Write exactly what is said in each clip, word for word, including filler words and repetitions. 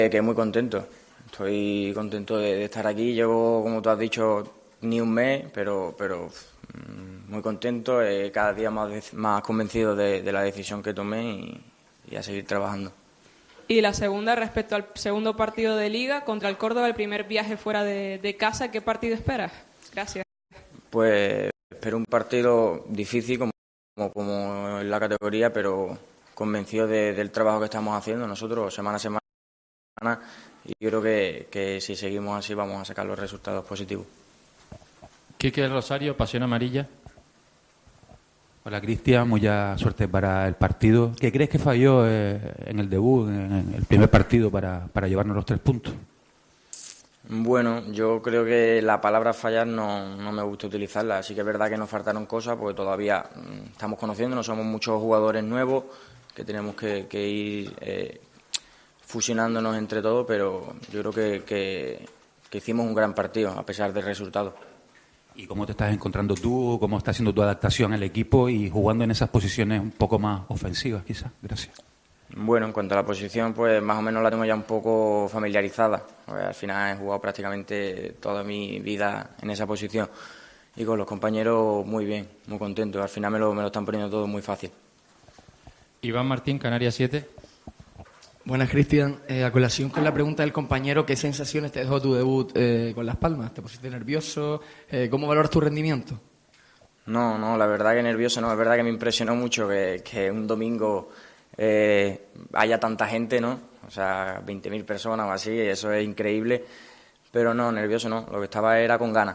que muy contento. Estoy contento de, de estar aquí. Llevo, como tú has dicho, ni un mes, pero, pero muy contento. Eh, cada día más, más convencido de, de la decisión que tomé y, y a seguir trabajando. Y la segunda, respecto al segundo partido de Liga contra el Córdoba, el primer viaje fuera de, de casa, ¿qué partido esperas? Gracias. Pues espero un partido difícil como, como, como en la categoría, pero convencido de, del trabajo que estamos haciendo nosotros semana a semana. Y yo creo que, que si seguimos así vamos a sacar los resultados positivos. Quique Rosario, Pasión Amarilla. Hola Cristian, mucha suerte para el partido. ¿Qué crees que falló eh, en el debut, en el primer partido, para, para llevarnos los tres puntos? Bueno, yo creo que la palabra fallar no, no me gusta utilizarla. Así que es verdad que nos faltaron cosas porque todavía mmm, estamos conociéndonos, somos muchos jugadores nuevos que tenemos que, que ir eh, fusionándonos entre todos, pero yo creo que, que, que hicimos un gran partido a pesar del resultado. ¿Y cómo te estás encontrando tú? ¿Cómo está haciendo tu adaptación al equipo y jugando en esas posiciones un poco más ofensivas, quizás? Gracias. Bueno, en cuanto a la posición, pues más o menos la tengo ya un poco familiarizada. Pues, al final he jugado prácticamente toda mi vida en esa posición y con los compañeros muy bien, muy contento. Al final me lo, me lo están poniendo todo muy fácil. Iván Martín, Canarias siete. Buenas, Cristian. Eh, a colación con la pregunta del compañero, ¿qué sensaciones te dejó tu debut eh, con Las Palmas? ¿Te pusiste nervioso? Eh, ¿Cómo valoras tu rendimiento? No, no, la verdad que nervioso no. Es verdad que me impresionó mucho que, que un domingo eh, haya tanta gente, ¿no? O sea, veinte mil personas o así, eso es increíble. Pero no, nervioso no. Lo que estaba era con ganas.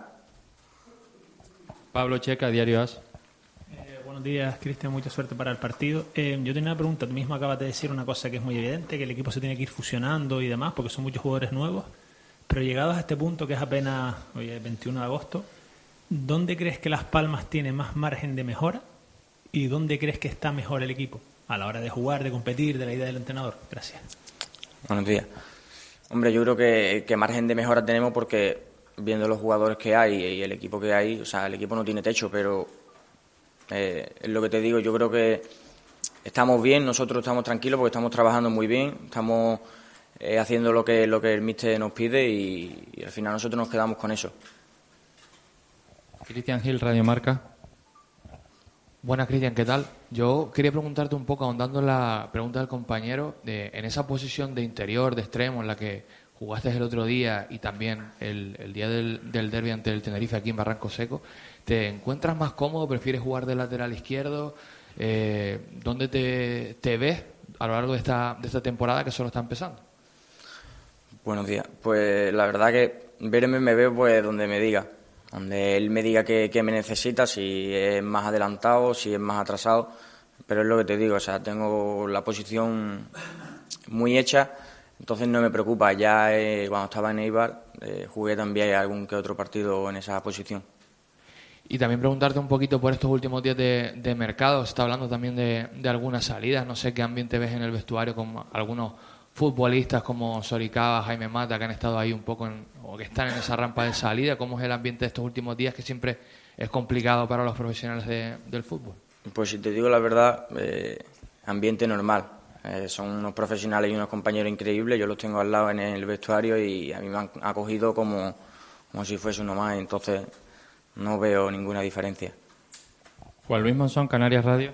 Pablo Checa, Diario As. Buenos días, Cristian, mucha suerte para el partido. Eh, yo tenía una pregunta, tú mismo acabas de decir una cosa que es muy evidente, que el equipo se tiene que ir fusionando y demás, porque son muchos jugadores nuevos, pero llegados a este punto, que es apenas hoy es veintiuno de agosto, ¿dónde crees que Las Palmas tiene más margen de mejora y dónde crees que está mejor el equipo a la hora de jugar, de competir, de la idea del entrenador? Gracias. Buenos días. Hombre, yo creo que, que margen de mejora tenemos porque viendo los jugadores que hay y el equipo que hay, o sea, el equipo no tiene techo, pero Eh, es lo que te digo, yo creo que estamos bien, nosotros estamos tranquilos porque estamos trabajando muy bien, estamos eh, haciendo lo que lo que el míster nos pide y, y al final nosotros nos quedamos con eso. Cristian Gil, Radio Marca. Buenas, Cristian, ¿qué tal? Yo quería preguntarte un poco, ahondando en la pregunta del compañero, de, en esa posición de interior, de extremo, en la que jugaste el otro día y también el, el día del, del derbi ante el Tenerife aquí en Barranco Seco, ¿te encuentras más cómodo? ¿Prefieres jugar de lateral izquierdo? Eh, ¿Dónde te, te ves a lo largo de esta, de esta temporada que solo está empezando? Buenos días. Pues la verdad que verme me veo pues donde me diga, donde él me diga que, que me necesita, si es más adelantado, si es más atrasado, pero es lo que te digo, o sea, tengo la posición muy hecha, entonces no me preocupa. Ya eh, cuando estaba en Eibar eh, jugué también algún que otro partido en esa posición. Y también preguntarte un poquito por estos últimos días de, de mercado. Se está hablando también de, de algunas salidas. No sé qué ambiente ves en el vestuario con algunos futbolistas como Soricaba, Jaime Mata, que han estado ahí un poco en, o que están en esa rampa de salida. ¿Cómo es el ambiente de estos últimos días, que siempre es complicado para los profesionales de, del fútbol? Pues si te digo la verdad, eh, ambiente normal. Eh, son unos profesionales y unos compañeros increíbles. Yo los tengo al lado en el vestuario y a mí me han acogido como, como si fuese uno más. Entonces no veo ninguna diferencia. Juan Luis Monzón, Canarias Radio.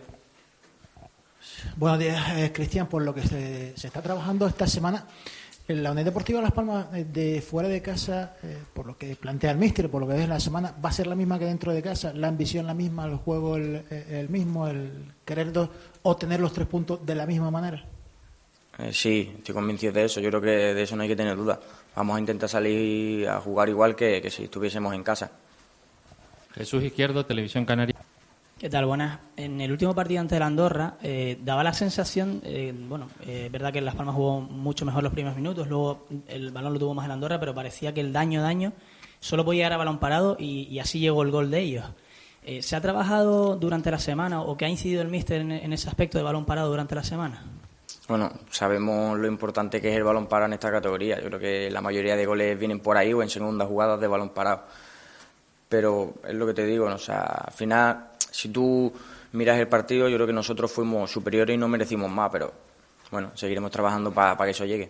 Buenos días, eh, Cristian. Por lo que se, se está trabajando esta semana en la Unión Deportiva Las Palmas, eh, de fuera de casa, eh, por lo que plantea el míster, por lo que ves la semana, ¿va a ser la misma que dentro de casa? ¿La ambición la misma, el juego el, el mismo, el querer dos, obtener los tres puntos de la misma manera? Eh, sí, estoy convencido de eso. Yo creo que de eso no hay que tener duda. Vamos a intentar salir a jugar igual que, que si estuviésemos en casa. Jesús Izquierdo, Televisión Canaria. ¿Qué tal? Buenas. En el último partido ante el Andorra eh, daba la sensación, eh, bueno, es eh, verdad que Las Palmas jugó mucho mejor los primeros minutos, luego el balón lo tuvo más el Andorra, pero parecía que el daño, daño, solo podía llegar a balón parado y, y así llegó el gol de ellos. Eh, ¿Se ha trabajado durante la semana o qué ha incidido el míster en, en ese aspecto de balón parado durante la semana? Bueno, sabemos lo importante que es el balón parado en esta categoría. Yo creo que la mayoría de goles vienen por ahí o en segundas jugadas de balón parado. Pero es lo que te digo, ¿no? O sea, al final, si tú miras el partido, yo creo que nosotros fuimos superiores y no merecimos más, pero bueno, seguiremos trabajando para pa que eso llegue.